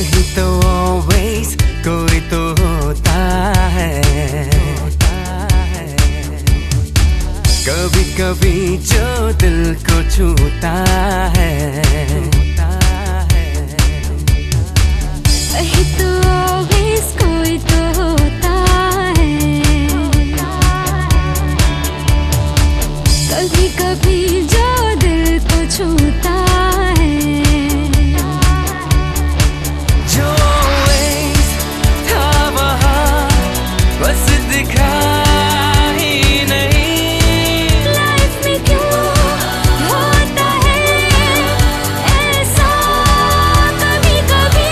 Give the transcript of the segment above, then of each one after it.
कहीं तो ऑलवेज कोई तो होता है, कभी कभी जो दिल को छूता है। कहीं तो ऑलवेज कोई तो होता है, कभी कभी जो दिल को छूता है। जो always था वहाँ बस दिखा ही नहीं। लाइफ में क्यों होता है ऐसा कभी कभी।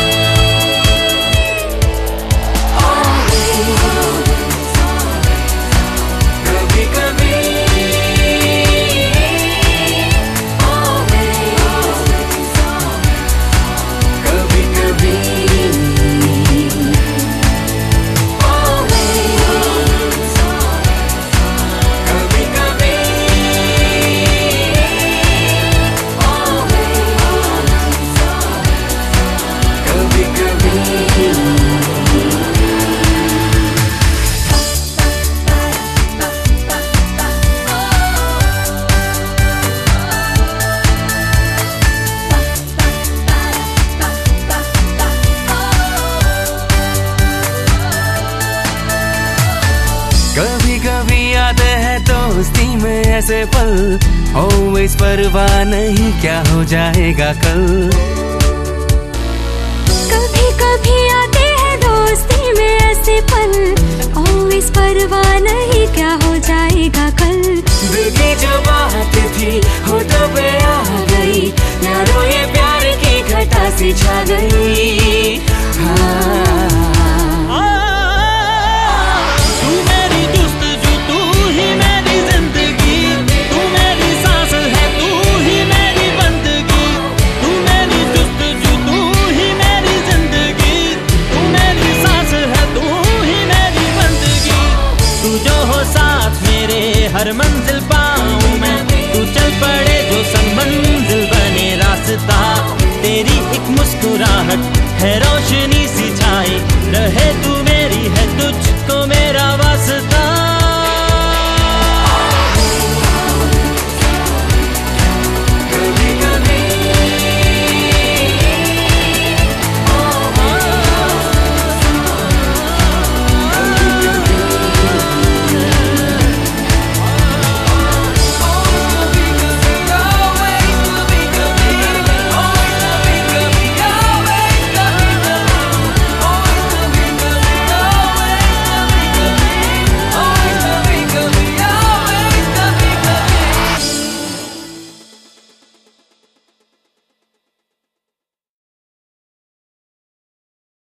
कभी कभी कभी कभी आते हैं दोस्ती में ऐसे पल, ऑलवेज परवाह नहीं क्या हो जाएगा कल। कभी कभी आते हैं दोस्ती में ऐसे पल, ऑलवेज परवाह नहीं क्या हो जाएगा कल। दिल की जो बात थी होठों पे आ गई, यारों ये प्यार की घटा सी छा गई। हाँ। हर मंजिल पाऊं मैं, तू चल पड़े जो संग मंजिल बने रास्ता। तेरी एक मुस्कुराहट है रोशनी सी छाई, रहे तू मेरी है तुझको मेरा वास्ता।